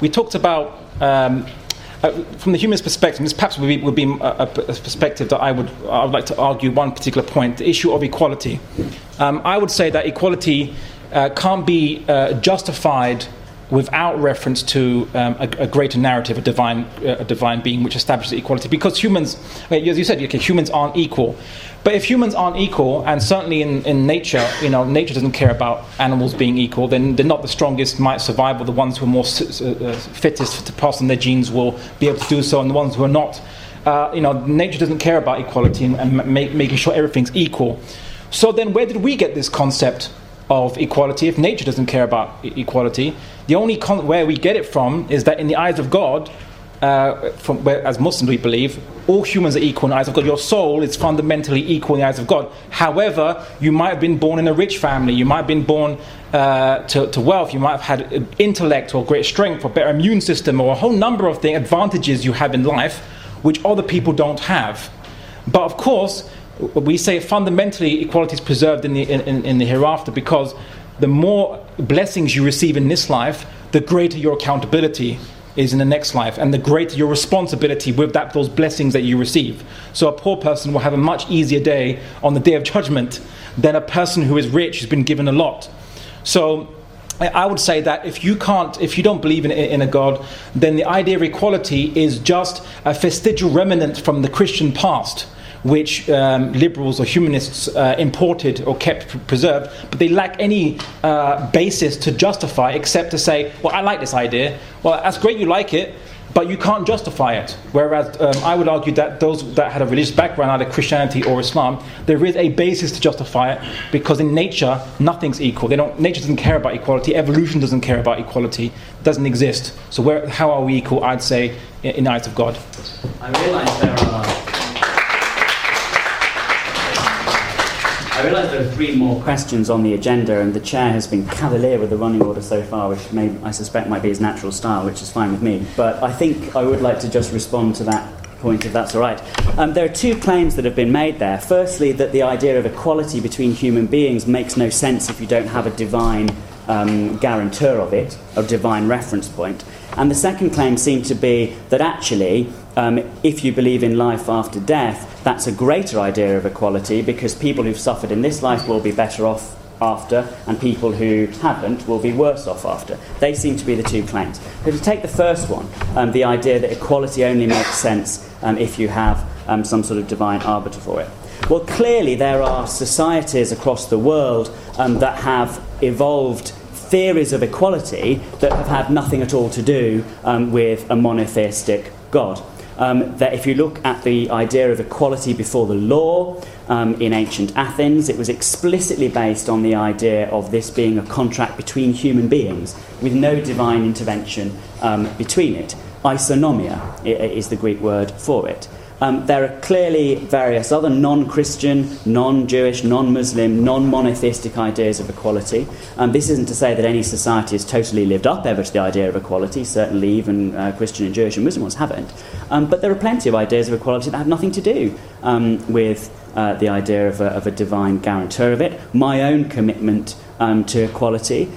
we talked about, from the humanist perspective, this perhaps would be a perspective that I would like to argue one particular point, the issue of equality. I would say that equality can't be justified without reference to a greater narrative, a divine being which establishes equality. Because humans, as you said, okay, humans aren't equal. But if humans aren't equal, and certainly in nature, nature doesn't care about animals being equal, then they're not the strongest might survive, or the ones who are more fittest to pass on their genes will be able to do so, and the ones who are not. Nature doesn't care about equality and making sure everything's equal. So then where did we get this concept of equality if nature doesn't care about equality? The only where we get it from is that in the eyes of God, as Muslims we believe, all humans are equal in the eyes of God. Your soul is fundamentally equal in the eyes of God. However, you might have been born in a rich family, you might have been born to wealth, you might have had intellect or great strength or better immune system or a whole number of advantages you have in life which other people don't have. But of course, we say fundamentally equality is preserved in the hereafter, because the more blessings you receive in this life, the greater your accountability is in the next life, and the greater your responsibility with those blessings that you receive. So a poor person will have a much easier day on the day of judgment than a person who is rich, who's been given a lot. So I would say that if you don't believe in a God, then the idea of equality is just a vestigial remnant from the Christian past, which liberals or humanists imported or kept preserved, but they lack any basis to justify except to say, well, I like this idea. Well, that's great you like it, but you can't justify it. Whereas I would argue that those that had a religious background, either Christianity or Islam, there is a basis to justify it, because in nature, nothing's equal. Nature doesn't care about equality. Evolution doesn't care about equality. It doesn't exist. So how are we equal? I'd say in the eyes of God. I realise there are 3 more questions on the agenda, and the chair has been cavalier with the running order so far, which I suspect might be his natural style, which is fine with me. But I think I would like to just respond to that point, if that's all right. There are 2 claims that have been made there. Firstly, that the idea of equality between human beings makes no sense if you don't have a divine guarantor of it, a divine reference point. And the second claim seemed to be that actually, if you believe in life after death, that's a greater idea of equality, because people who've suffered in this life will be better off after, and people who haven't will be worse off after. They seem to be the 2 claims. But to take the first one, the idea that equality only makes sense if you have some sort of divine arbiter for it. Well, clearly there are societies across the world that have evolved theories of equality that have had nothing at all to do with a monotheistic God. That if you look at the idea of equality before the law in ancient Athens, it was explicitly based on the idea of this being a contract between human beings with no divine intervention between it. Isonomia is the Greek word for it. There are clearly various other non-Christian, non-Jewish, non-Muslim, non-monotheistic ideas of equality. This isn't to say that any society has totally lived up ever to the idea of equality. Certainly even Christian and Jewish and Muslim ones haven't. But there are plenty of ideas of equality that have nothing to do with the idea of a divine guarantor of it. My own commitment to equality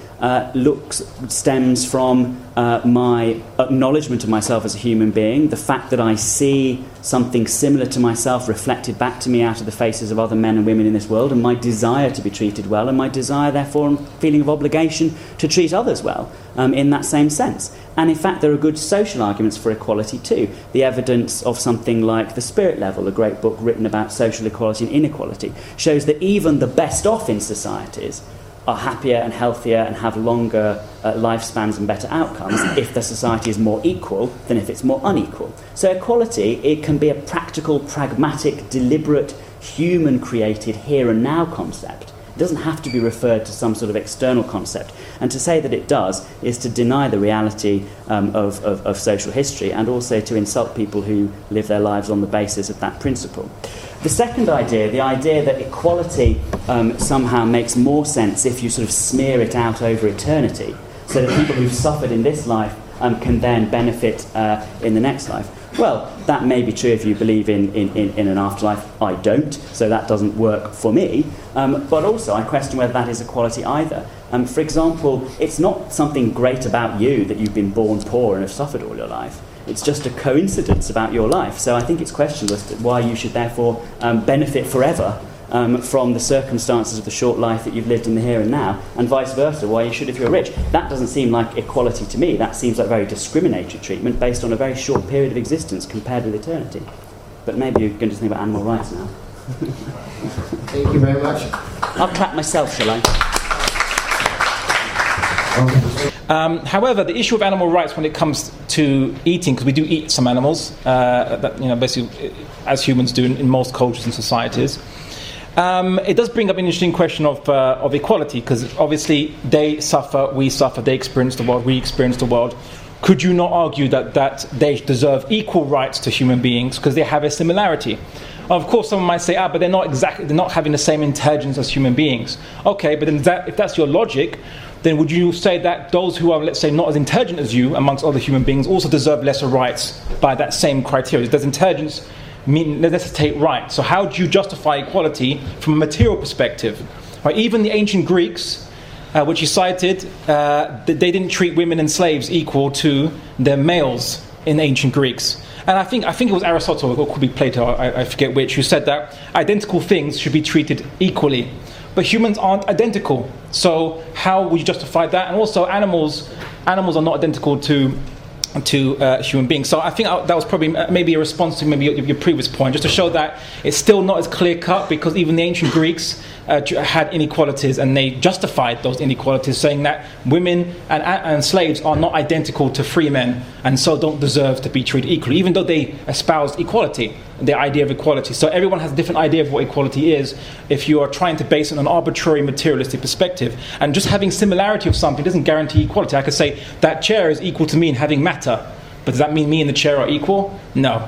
stems from my acknowledgement of myself as a human being, the fact that I see something similar to myself reflected back to me out of the faces of other men and women in this world, and my desire to be treated well, and my desire, therefore, and feeling of obligation to treat others well in that same sense. And in fact, there are good social arguments for equality too. The evidence of something like The Spirit Level, a great book written about social equality and inequality, shows that even the best off in societies are happier and healthier and have longer lifespans and better outcomes if the society is more equal than if it's more unequal. So equality, it can be a practical, pragmatic, deliberate, human-created here and now concept. It doesn't have to be referred to some sort of external concept. And to say that it does is to deny the reality of social history, and also to insult people who live their lives on the basis of that principle. The second idea, the idea that equality somehow makes more sense if you sort of smear it out over eternity, so that people who've suffered in this life can then benefit in the next life. Well, that may be true if you believe in an afterlife. I don't, so that doesn't work for me. But also, I question whether that is equality either. For example, it's not something great about you that you've been born poor and have suffered all your life. It's just a coincidence about your life. So I think it's questionless why you should therefore benefit forever from the circumstances of the short life that you've lived in the here and now, and vice versa, why you should if you're rich. That doesn't seem like equality to me. That seems like very discriminatory treatment based on a very short period of existence compared with eternity. But maybe you're going to think about animal rights now. Thank you very much. I'll clap myself, shall I? However, the issue of animal rights when it comes to eating, because we do eat some animals, basically as humans do in most cultures and societies, it does bring up an interesting question of equality, because obviously they suffer, we suffer, they experience the world, we experience the world. Could you not argue that they deserve equal rights to human beings because they have a similarity? Of course, someone might say, but they're not having the same intelligence as human beings. Okay, but then if that's your logic, then would you say that those who are, let's say, not as intelligent as you, amongst other human beings, also deserve lesser rights by that same criteria? Does intelligence necessitate rights? So how do you justify equality from a material perspective? Right, even the ancient Greeks, which you cited, they didn't treat women and slaves equal to their males in ancient Greeks. And I think it was Aristotle, or it could be Plato, I forget which, who said that identical things should be treated equally. But humans aren't identical. So how would you justify that? And also animals are not identical to human beings. So I think that was probably maybe a response to maybe your previous point, just to show that it's still not as clear-cut, because even the ancient Greeks had inequalities, and they justified those inequalities, saying that women and slaves are not identical to free men, and so don't deserve to be treated equally, even though they espoused equality, the idea of equality. So everyone has a different idea of what equality is if you are trying to base it on an arbitrary materialistic perspective. And just having similarity of something doesn't guarantee equality. I could say that chair is equal to me in having matter, but does that mean me and the chair are equal? No.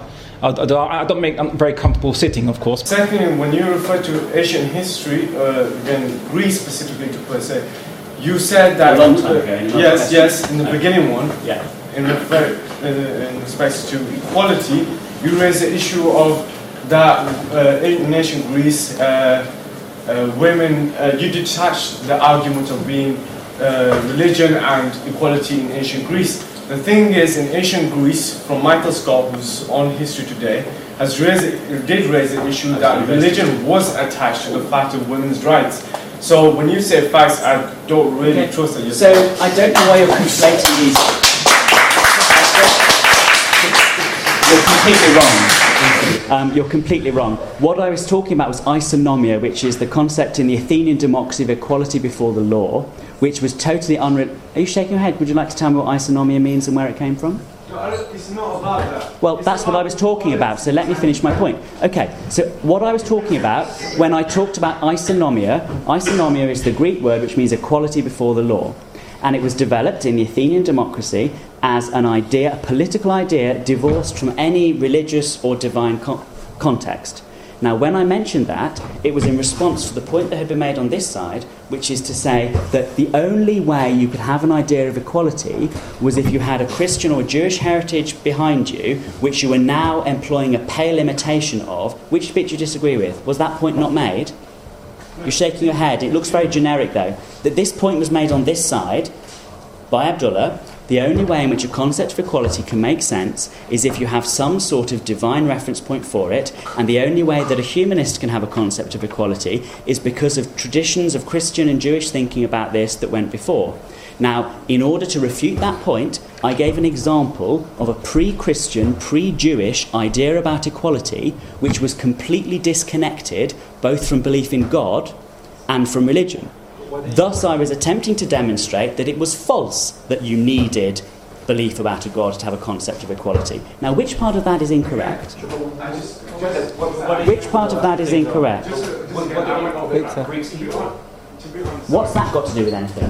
I'm very comfortable sitting, of course. Secondly, when you refer to Asian history, again Greece specifically to per se, you said that a long time ago. Yes, in the beginning one. Yeah. In respect to equality, you raised the issue of that in ancient Greece, women. You detached the argument of being religion and equality in ancient Greece. The thing is, in ancient Greece, from Michael Scott, who's on History Today, did raise the issue that religion was attached to the fact of women's rights. So when you say facts, I don't really trust that you're So I don't know why you're conflating these. You're completely wrong. You're completely wrong. What I was talking about was isonomia, which is the concept in the Athenian democracy of equality before the law, which was totally unreal. Are you shaking your head? Would you like to tell me what isonomia means and where it came from? No, it's not about that. Well, that's what I was talking about, so let me finish my point. Okay, so what I was talking about when I talked about isonomia is the Greek word which means equality before the law. And it was developed in the Athenian democracy as an idea, a political idea, divorced from any religious or divine context. Now, when I mentioned that, it was in response to the point that had been made on this side, which is to say that the only way you could have an idea of equality was if you had a Christian or Jewish heritage behind you, which you were now employing a pale imitation of. Which bit do you disagree with? Was that point not made? You're shaking your head. It looks very generic, though. That this point was made on this side by Abdullah. The only way in which a concept of equality can make sense is if you have some sort of divine reference point for it, and the only way that a humanist can have a concept of equality is because of traditions of Christian and Jewish thinking about this that went before. Now, in order to refute that point, I gave an example of a pre-Christian, pre-Jewish idea about equality, which was completely disconnected both from belief in God and from religion. Thus, I was attempting to demonstrate that it was false that you needed belief about a God to have a concept of equality. Now, which part of that is incorrect? Which part of that is incorrect? What's that got to do with anything?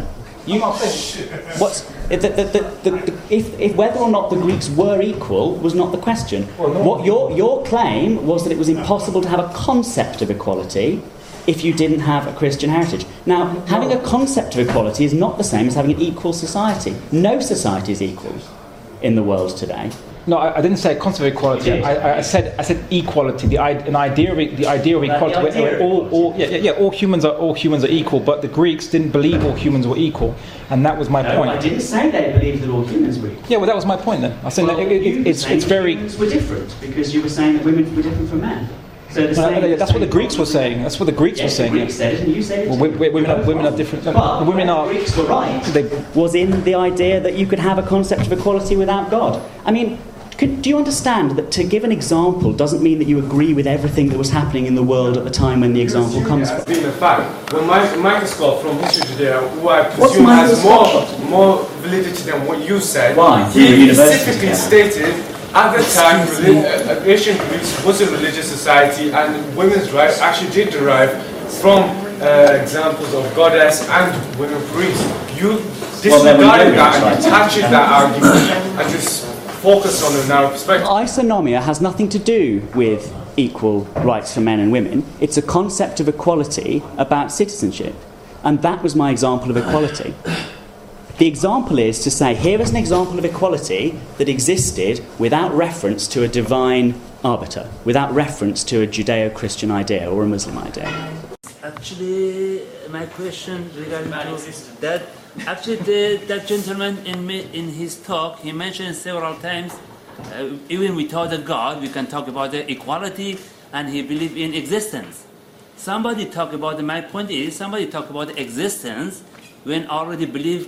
If whether or not the Greeks were equal was not the question. What your claim was that it was impossible to have a concept of equality if you didn't have a Christian heritage. Now, having a concept of equality is not the same as having an equal society. No society is equal in the world today. No, I didn't say concept of equality. I said equality. The idea of equality. Where all humans are equal. But the Greeks didn't believe all humans were equal, and that was my point. I didn't say they believed that all humans were equal. Yeah, well, that was my point then. I said that it's very. Humans were different because you were saying that women were different from men. So that's what the Greeks were saying. That's what the Greeks were saying. The Greeks said it, and you said it. Well, women are different. But women are. The Greeks were right. Was in the idea that you could have a concept of equality without God. I mean, do you understand that to give an example doesn't mean that you agree with everything that was happening in the world at the time when the example comes from? It's been a fact. The microscope from History Today, who I presume has more validity than what you said. Why? He specifically stated at the time ancient Greece was a religious society, and women's rights actually did derive from examples of goddess and women priests. You disregarded that and detached that argument and just focus on a narrow perspective. Isonomia has nothing to do with equal rights for men and women. It's a concept of equality about citizenship. And that was my example of equality. The example is to say, here is an example of equality that existed without reference to a divine arbiter, without reference to a Judeo-Christian idea or a Muslim idea. Actually, my question regarding to that. Actually, that gentleman in his talk, he mentioned several times, even without a God, we can talk about the equality, and he believed in existence. Somebody talk about, my point is, somebody talk about existence when already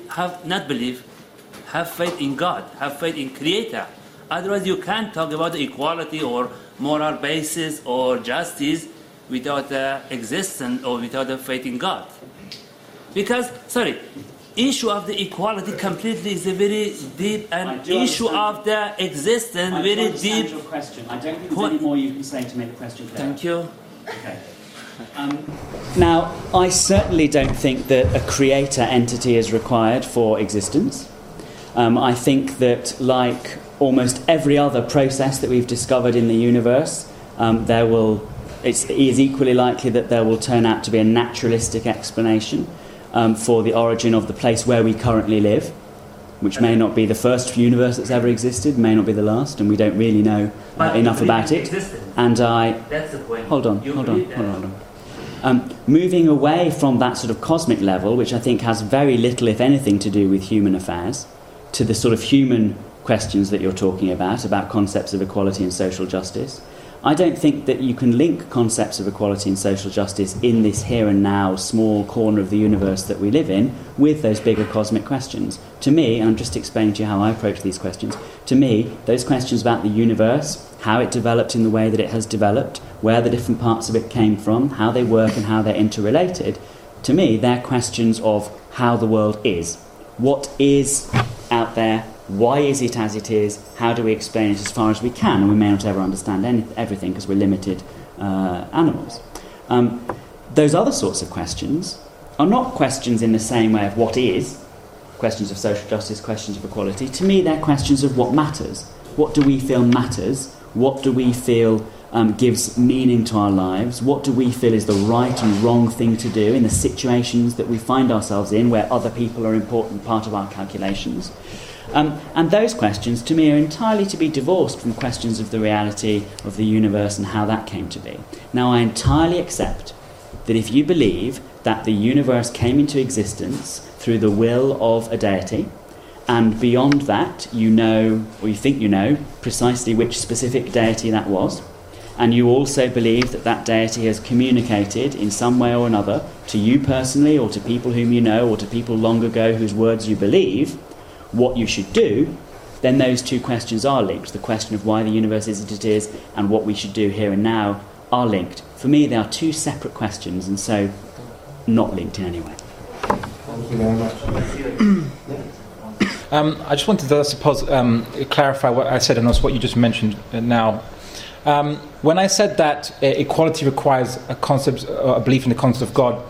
have faith in God, have faith in Creator. Otherwise, you can't talk about equality or moral basis or justice without existence or without the faith in God. Because, issue of the equality completely is a very deep, and issue of the existence very deep. Your question. I don't think there's any more you can say to make the question clear. Thank you. Okay. Now, I certainly don't think that a creator entity is required for existence. I think that, like almost every other process that we've discovered in the universe, it is equally likely that there will turn out to be a naturalistic explanation for the origin of the place where we currently live, which may not be the first universe that's ever existed, may not be the last, and we don't really know enough about it. And that's the point. Hold on. Moving away from that sort of cosmic level, which I think has very little, if anything, to do with human affairs, to the sort of human questions that you're talking about concepts of equality and social justice, I don't think that you can link concepts of equality and social justice in this here and now small corner of the universe that we live in with those bigger cosmic questions. To me, and I'm just explaining to you how I approach these questions, to me, those questions about the universe, how it developed in the way that it has developed, where the different parts of it came from, how they work and how they're interrelated, to me, they're questions of how the world is. What is out there? Why is it as it is? How do we explain it as far as we can? And we may not ever understand everything because we're limited animals. Those other sorts of questions are not questions in the same way of what is, questions of social justice, questions of equality. To me, they're questions of what matters. What do we feel matters? What do we feel gives meaning to our lives? What do we feel is the right and wrong thing to do in the situations that we find ourselves in where other people are an important part of our calculations? And those questions, to me, are entirely to be divorced from questions of the reality of the universe and how that came to be. Now, I entirely accept that if you believe that the universe came into existence through the will of a deity, and beyond that, you know, or you think you know, precisely which specific deity that was, and you also believe that that deity has communicated in some way or another to you personally, or to people whom you know, or to people long ago whose words you believe, what you should do, then those two questions are linked. The question of why the universe is as it is and what we should do here and now are linked. For me, they are two separate questions, and so not linked in any way. Thank you very much. I just wanted to, I suppose, clarify what I said and also what you just mentioned now. When I said that equality requires a belief in the concept of God,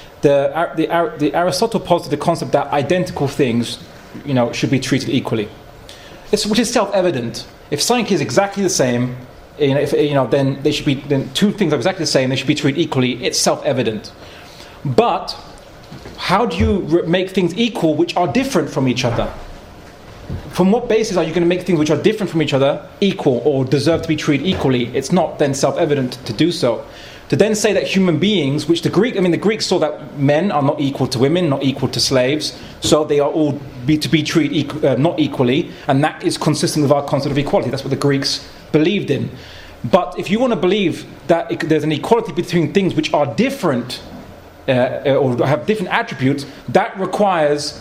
the Aristotle posited the concept that identical things, should be treated equally. Which is self-evident. If something is exactly the same, then they should be. Then two things are exactly the same. They should be treated equally. It's self-evident. But how do you make things equal which are different from each other? from what basis are you going to make things which are different from each other equal or deserve to be treated equally? It's not then self-evident to do so. To then say that human beings, which the Greeks saw that men are not equal to women, not equal to slaves, so they are all to be treated not equally, and that is consistent with our concept of equality. That's what the Greeks believed in. But if you want to believe that there's an equality between things which are different or have different attributes, that requires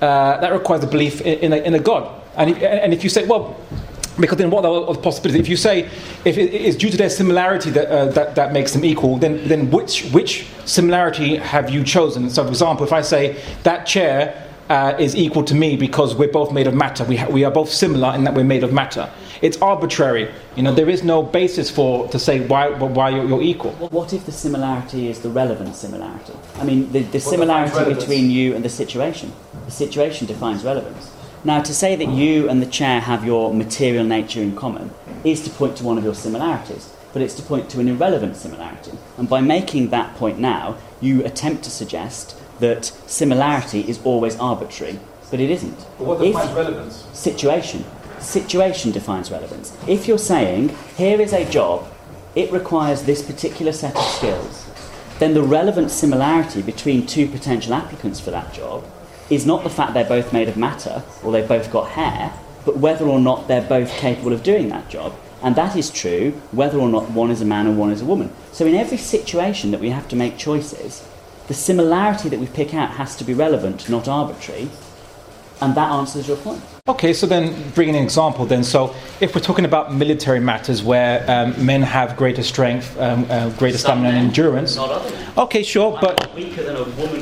the belief in a God. And if you say, well, because then what are the possibilities? If you say if it is due to their similarity that makes them equal, then which similarity have you chosen? So, for example, if I say that chair is equal to me because we're both made of matter, we are both similar in that we're made of matter. It's arbitrary. There is no basis to say why you're equal. What if the similarity is the relevant similarity? I mean, the similarity between you and the situation. The situation defines relevance. Now, to say that you and the chair have your material nature in common is to point to one of your similarities, but it's to point to an irrelevant similarity. And by making that point now, you attempt to suggest that similarity is always arbitrary, but it isn't. But what defines relevance? Situation. Situation defines relevance. If you're saying, here is a job, it requires this particular set of skills, then the relevant similarity between two potential applicants for that job is not the fact they're both made of matter or they've both got hair, but whether or not they're both capable of doing that job. And that is true whether or not one is a man and one is a woman. So in every situation that we have to make choices, the similarity that we pick out has to be relevant, not arbitrary, and that answers your point. Okay, so then bring an example then. So if we're talking about military matters where men have greater strength, greater stamina and endurance. Not other men. Okay, sure, but weaker than a woman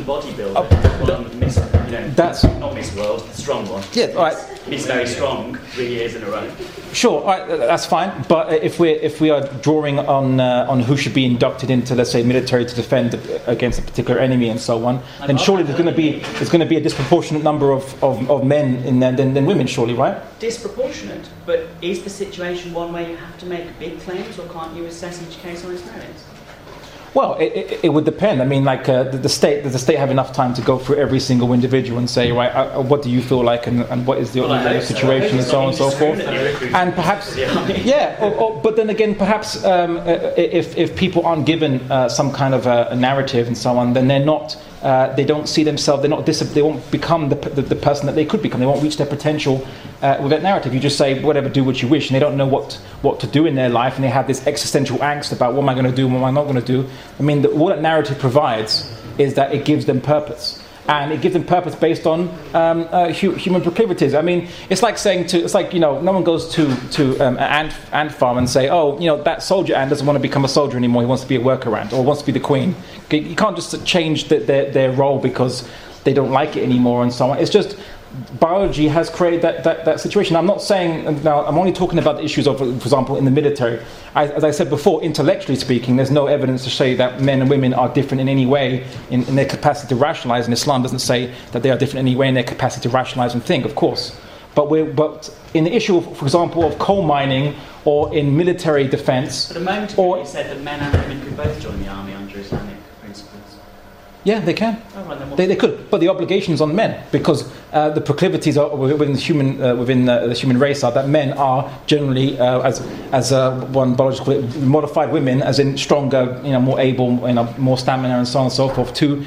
bodybuilder. That's not Miss World, the strong one. Yeah, all right. Miss Very Strong 3 years in a row. Sure, all right, that's fine. But if we are drawing on who should be inducted into, let's say, military to defend against a particular enemy and so on, then surely there's going to be a disproportionate number of men in there than women, surely, right? Disproportionate, but is the situation one where you have to make big claims, or can't you assess each case on its merits? Well, it would depend. I mean, like does the state have enough time to go through every single individual and say, right, what do you feel like, and what is the situation, and so on and so forth, and perhaps, yeah. But then again, perhaps if people aren't given some kind of a narrative and so on, then they're not. They don't see themselves. They won't become the person that they could become. They won't reach their potential with that narrative. You just say whatever, do what you wish, and they don't know what to do in their life, and they have this existential angst about what am I going to do, what am I not going to do. I mean, what that narrative provides is that it gives them purpose. And it gives them purpose based on human proclivities. I mean, it's like saying no one goes to an ant farm and say, oh, that soldier ant doesn't want to become a soldier anymore. He wants to be a worker ant or wants to be the queen. You can't just change their role because they don't like it anymore and so on. It's just biology has created that situation. I'm not saying now. I'm only talking about the issues of, for example, in the military. As I said before, intellectually speaking, there's no evidence to say that men and women are different in any way in their capacity to rationalize. And Islam doesn't say that they are different in any way in their capacity to rationalize and think, of course. But in the issue, for example, of coal mining or in military defense, but a moment ago you said that men and women could both join the army under Islamic principles. Yeah, they can. Oh, right, they could, but the obligation is on men because the proclivities are within the human race are that men are generally, as one biologist call it, modified women, as in stronger, more able, more stamina and so on and so forth to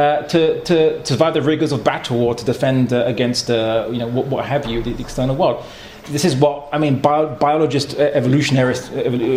survive the rigors of battle or to defend against what have you, the external world. This is what biologists, evolutionists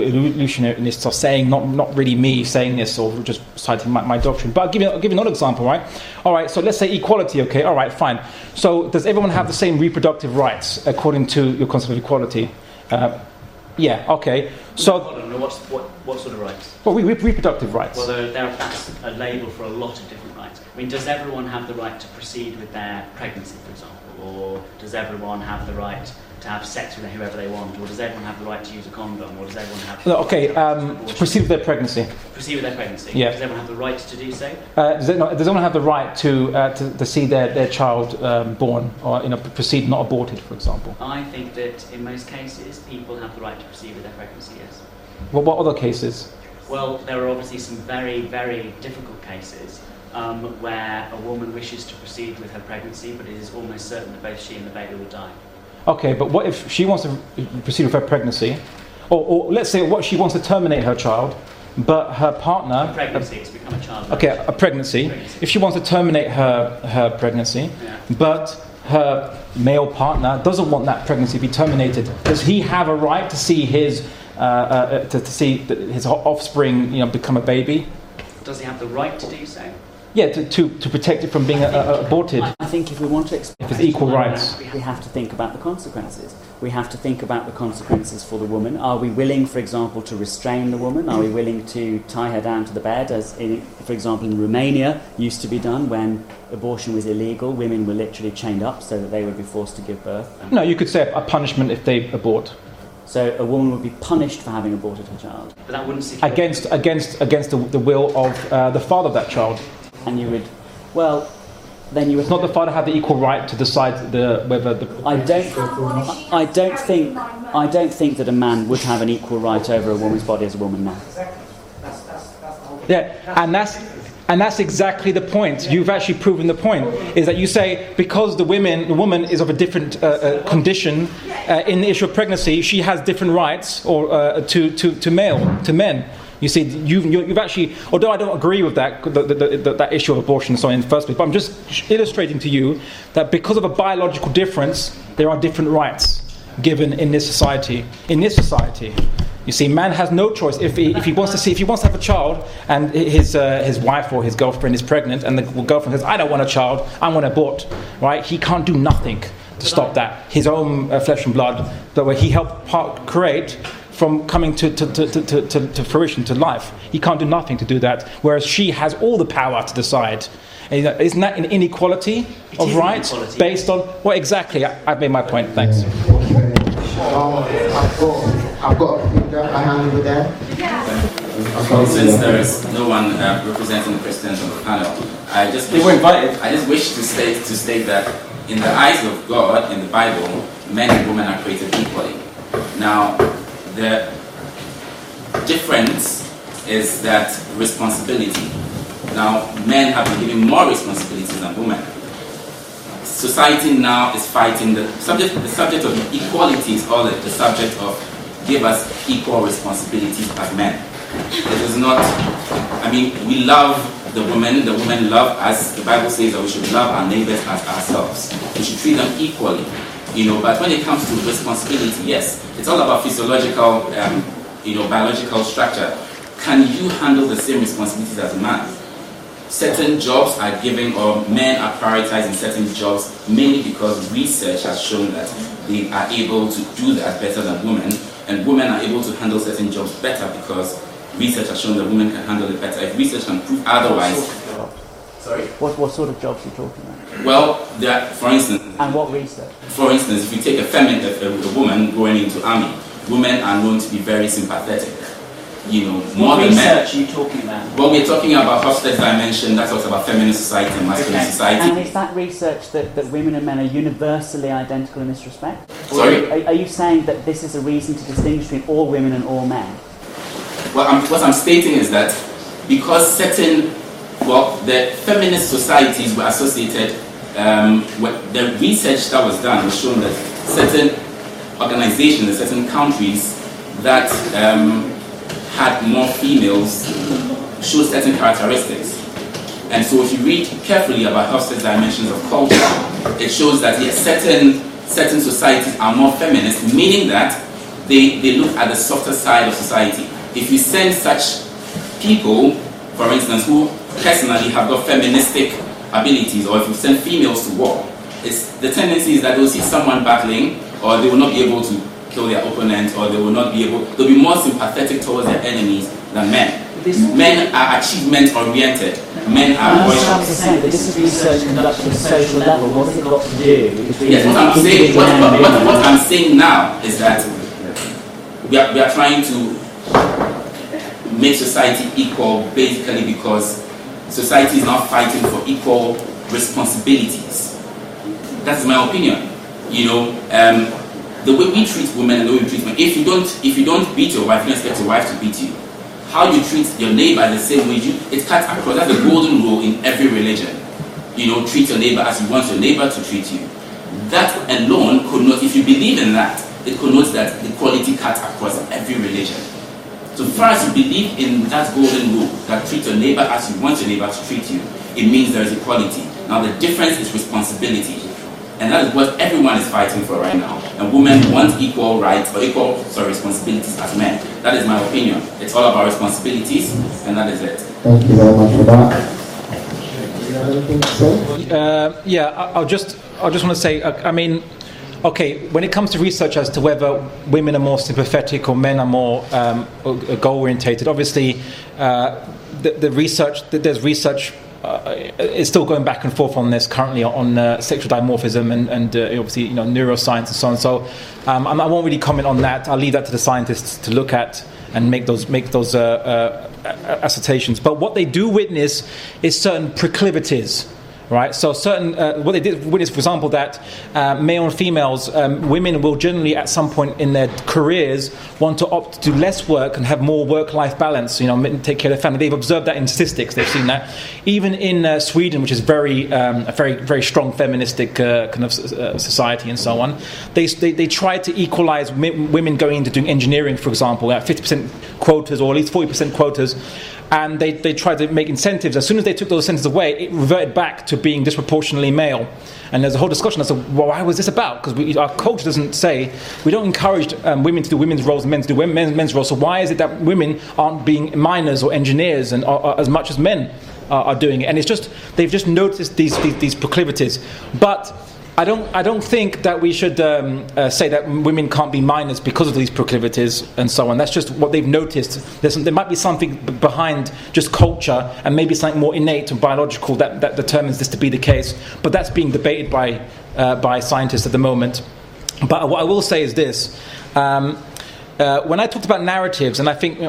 are saying. Not really me saying this or just citing my doctrine. But I'll give you another example, right? All right. So let's say equality. Okay. All right. Fine. So does everyone have the same reproductive rights according to your concept of equality? Yeah. Okay. So what sort of rights? Well, reproductive rights. Well, that's a label for a lot of different rights. I mean, does everyone have the right to proceed with their pregnancy, for example, or does everyone have the right to have sex with whoever they want, or does everyone have the right to use a condom, or does everyone have to proceed with their pregnancy? Proceed with their pregnancy. Yeah. Does everyone have the right to do so? Does everyone have the right to see their child born, or proceed not aborted, for example? I think that in most cases, people have the right to proceed with their pregnancy. Yes. Well, what other cases? Well, there are obviously some very, very difficult cases where a woman wishes to proceed with her pregnancy, but it is almost certain that both she and the baby will die. Okay, but what if she wants to proceed with her pregnancy, or let's say what she wants to terminate her child, but her partner... Pregnancy, it's become a child. Okay, a pregnancy. If she wants to terminate her pregnancy, but her male partner doesn't want that pregnancy to be terminated, does he have a right to see his his offspring, become a baby? Does he have the right to do so? Yeah, to protect it from being aborted. I think if we want to explain if it's equal rights, we have to think about the consequences. We have to think about the consequences for the woman. Are we willing, for example, to restrain the woman? Are we willing to tie her down to the bed, as, for example, in Romania used to be done when abortion was illegal? Women were literally chained up so that they would be forced to give birth. No, you could say a punishment if they abort. So a woman would be punished for having aborted her child. But that wouldn't secure against the will of the father of that child. And you would, well, then you would... It's not the father have the equal right to decide whether the... I don't think that a man would have an equal right over a woman's body as a woman now. Yeah, and that's exactly the point. You've actually proven the point. Is that you say because the woman is of a different condition in the issue of pregnancy, she has different rights or to men. You see, you've actually, although I don't agree with that issue of abortion and so on in the first place, but I'm just illustrating to you that because of a biological difference, there are different rights given in this society. You see, man has no choice. If he wants to have a child, and his wife or his girlfriend is pregnant, and the girlfriend says, "I don't want a child, I want to abort," right? He can't do nothing to stop that. His own flesh and blood, that way he helped create, from coming to fruition, to life. He can't do nothing to do that, whereas she has all the power to decide. And isn't that an inequality of rights based on... Well, exactly. I've made my point. Thanks. I've got a hand over there. Since there is no one representing the president of the panel, I just wish to state that in the eyes of God, in the Bible, men and women are created equally. Now, the difference is that responsibility. Now, men have been given more responsibilities than women. Society now is fighting the subject of equality is all the subject of give us equal responsibilities as men. It is not, we love the women love us. The Bible says that we should love our neighbors as ourselves. We should treat them equally. But when it comes to responsibility, yes, it's all about physiological, biological structure. Can you handle the same responsibilities as a man? Certain jobs are given, or men are prioritizing certain jobs, mainly because research has shown that they are able to do that better than women, and women are able to handle certain jobs better because research has shown that women can handle it better. If research can prove otherwise... Sorry? What sort of jobs are you talking about? Well, for instance... And what research? For instance, if you take a woman going into army, women are known to be very sympathetic. More than men. What research are you talking about? Well, we're talking about Hofstede's dimension, that talks about feminist society and masculine society. And is that research that women and men are universally identical in this respect? Sorry? Are you saying that this is a reason to distinguish between all women and all men? Well, what I'm stating is that because the feminist societies were associated, the research that was done was shown that certain organizations, certain countries that had more females showed certain characteristics. And so if you read carefully about Hofstede's dimensions of culture, it shows that yes, certain societies are more feminist, meaning that they look at the softer side of society. If you send such people, for instance, who personally have got feministic abilities, or if you send females to war, the tendency is that they'll see someone battling, or they will not be able to kill their opponent, or they'll be more sympathetic towards their enemies than men. Men are achievement-oriented. Men are voiceless. This is research conducted at a social level. What has it got to do with... Yes, what I'm saying now is that we are trying to make society equal, basically because society is now fighting for equal responsibilities. That's my opinion. The way we treat women and the way we treat men. If you don't beat your wife, you don't expect your wife to beat you. How you treat your neighbor the same way it cuts across. That's the golden rule in every religion. Treat your neighbor as you want your neighbor to treat you. that alone connotes, if you believe in that, it connotes that equality cuts across every religion. So far as you believe in that golden rule, that treat your neighbor as you want your neighbor to treat you, it means there is equality. Now the difference is responsibility. And that is what everyone is fighting for right now. And women want equal rights, or responsibilities as men. That is my opinion. It's all about responsibilities, and that is it. Thank you very much for that. Do you have anything to say? I just want to say, okay, when it comes to research as to whether women are more sympathetic or men are more goal-orientated, obviously there's research is still going back and forth on this currently on sexual dimorphism and obviously neuroscience and so on. So I won't really comment on that. I'll leave that to the scientists to look at and make those assertions. But what they do witness is certain proclivities. Right, so certain what they did witness, for example, that male and females, women will generally at some point in their careers want to opt to do less work and have more work-life balance. Take care of their family. They've observed that in statistics. They've seen that even in Sweden, which is a very strong feministic kind of society and so on. They try to equalize women going into doing engineering, for example, at 50% quotas or at least 40% quotas. And they tried to make incentives. As soon as they took those incentives away, it reverted back to being disproportionately male. And there's a whole discussion as to why was this about? Because our culture doesn't say, we don't encourage women to do women's roles and men to do men's roles. So why is it that women aren't being miners or engineers and as much as men are doing it? And it's just, they've just noticed these proclivities. But I don't think that we should say that women can't be minors because of these proclivities and so on. That's just what they've noticed. There might be something behind just culture and maybe something more innate and biological that determines this to be the case. But that's being debated by scientists at the moment. But what I will say is this. When I talked about narratives, and I think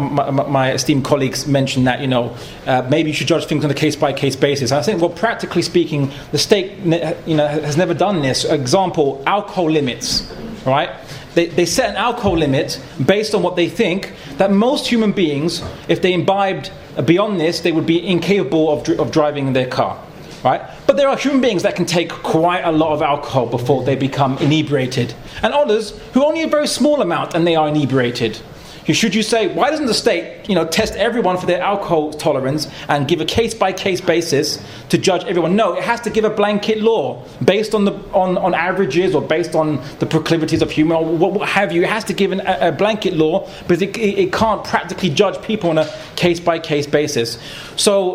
my esteemed colleagues mentioned that maybe you should judge things on a case-by-case basis. And I think, well, practically speaking, the state has never done this. Example, alcohol limits, right? They set an alcohol limit based on what they think that most human beings, if they imbibed beyond this, they would be incapable of driving their car. Right? But there are human beings that can take quite a lot of alcohol before they become inebriated. And others who only a very small amount and they are inebriated. Should you say, why doesn't the state, test everyone for their alcohol tolerance and give a case-by-case basis to judge everyone? No, it has to give a blanket law based on on averages or based on the proclivities of human or what have you. It has to give a blanket law, but it can't practically judge people on a case-by-case basis. So,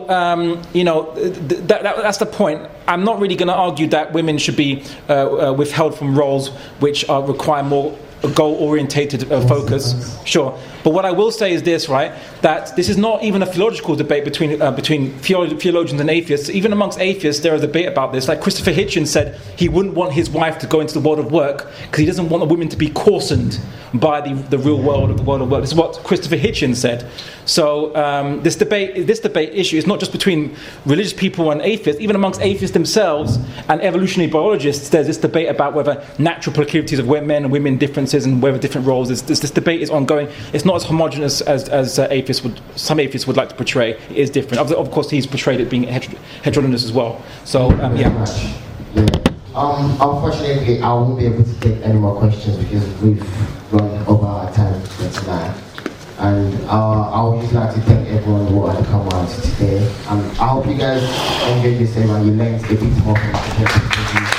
that's the point. I'm not really going to argue that women should be withheld from roles which require more goal-orientated focus. Sure. But what I will say is this, right? That this is not even a theological debate between theologians and atheists. Even amongst atheists, there is a debate about this. Like Christopher Hitchens said, he wouldn't want his wife to go into the world of work because he doesn't want a woman to be coarsened by the real world of the world of work. This is what Christopher Hitchens said. So this debate issue is not just between religious people and atheists. Even amongst atheists themselves and evolutionary biologists, there's this debate about whether natural proclivities of men and women differences and whether different roles. This debate is ongoing. It's not as homogenous as some atheists would like to portray. It is different. Of course, he's portrayed it being heterogeneous as well. So yeah. Unfortunately, I won't be able to take any more questions because we've run over our time for tonight. And I would just like to thank everyone who had come out today. I hope you guys enjoyed yourself and you learned a bit more from the